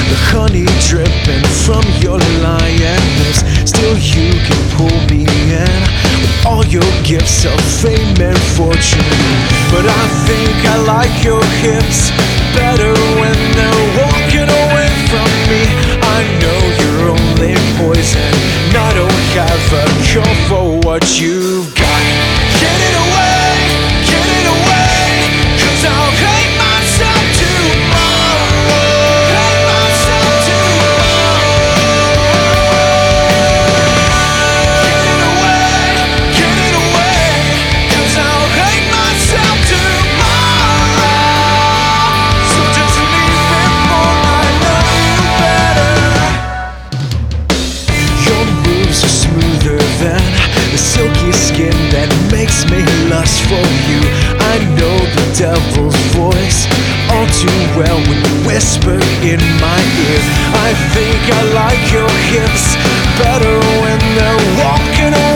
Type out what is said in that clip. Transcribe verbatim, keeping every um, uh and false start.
the honey dripping from your lying lips. Still you can pull me in with all your gifts of fame and fortune. But I think I like your hips better when they're walking away from me. I know you're only poison, and I don't have a cure for what you've got. Get it away, get it away, 'cause I'll hate myself tomorrow. Hate myself tomorrow. Get it away, get it away, 'cause I'll hate myself tomorrow. So just leave before I know you better. Your moves are smoother than the silky skin that makes me lust for you. I know the devil's voice all too well when you whisper in my ear. I think I like your hips better when they're walking away